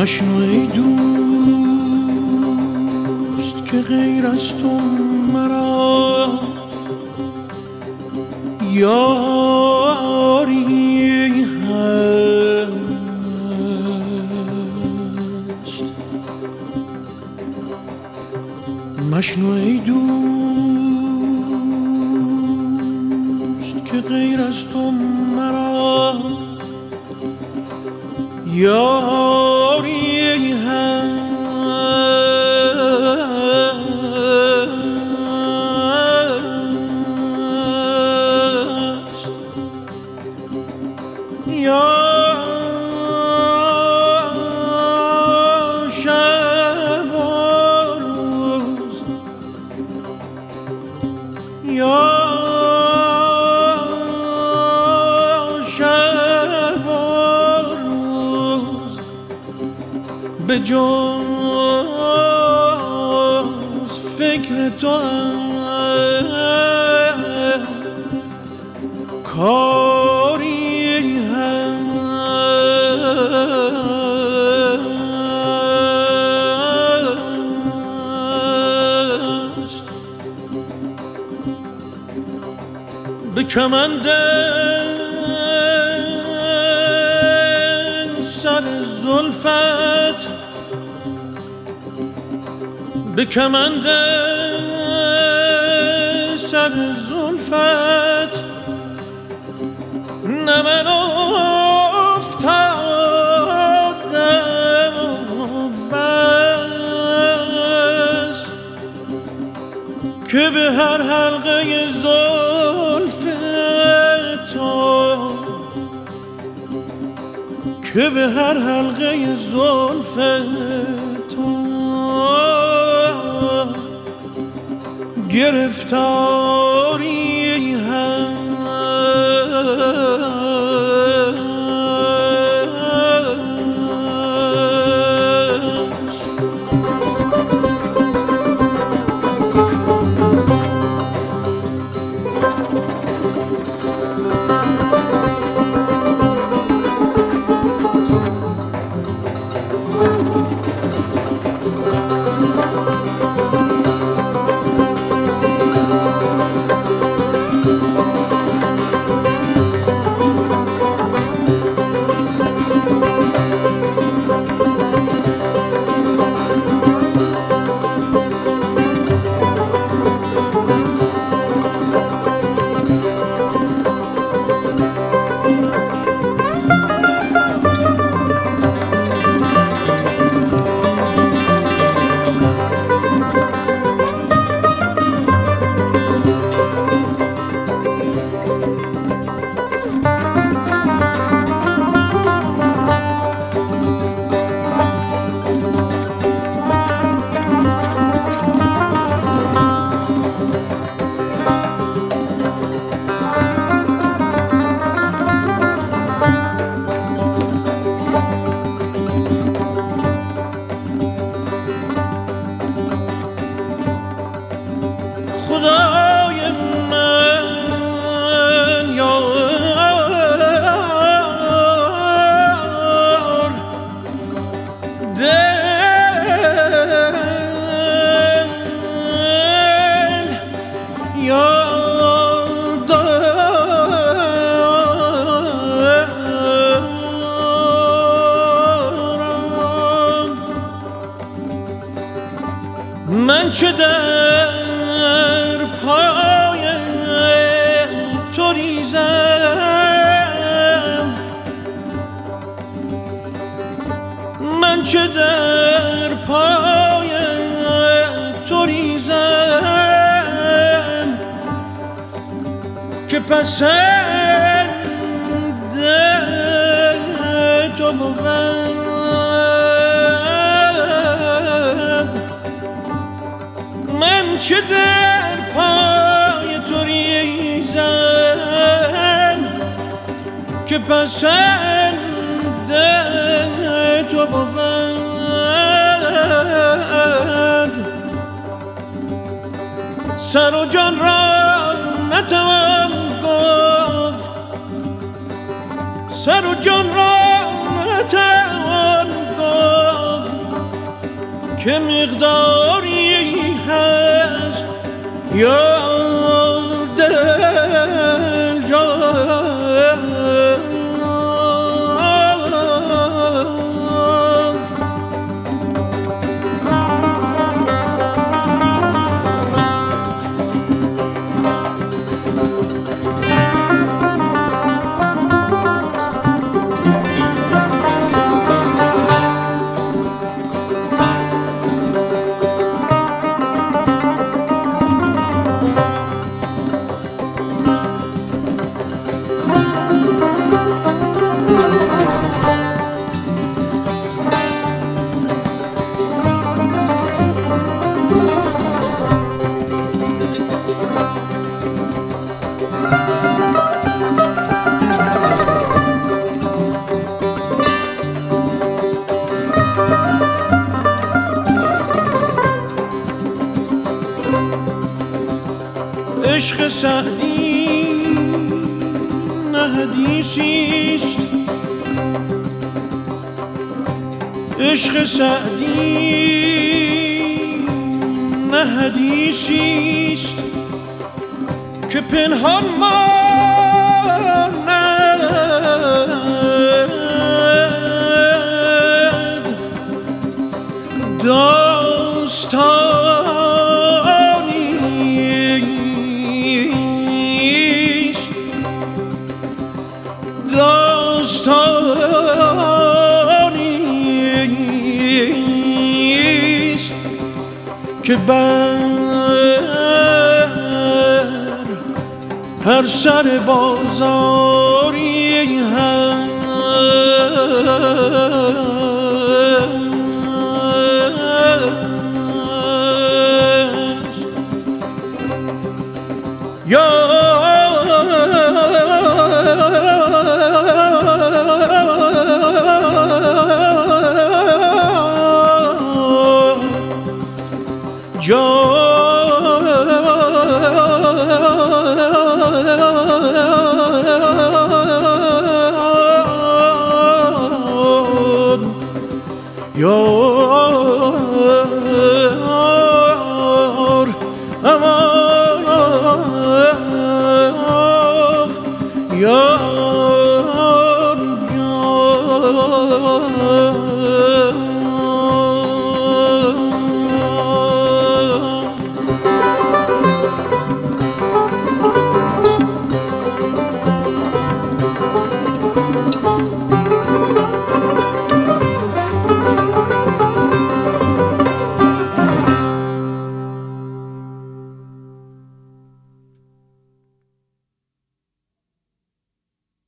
مشنو ای دوست که غیر از تو مرا یاری هست. مشنو ای دوست که غیر از تو مرا یاری هست. یا شب و روز، یا شب و روز به جز فکر تو کاری هست. به کمند سر زلفت، به کمند سر زلفت نه من افتادم بس که به هر حلقه زلف تو، که به هر حلقه زلف تو گرفتاری هست. من چه در پای تو ریزم، من چه در پای تو ریزم که پسند تو بود. من چه در پای تو ریزم که پسند تو بود. سر و جان را نتوان گفت، سر و جان را نتوان گفت که مقداری هست یا دل جان. عشق سعدی نه حدیثیست، عشق سعدی نه حدیثیست که پنهان ماند داستان داستانیست که بر هر سر بازاری هست یا یار امان یار جان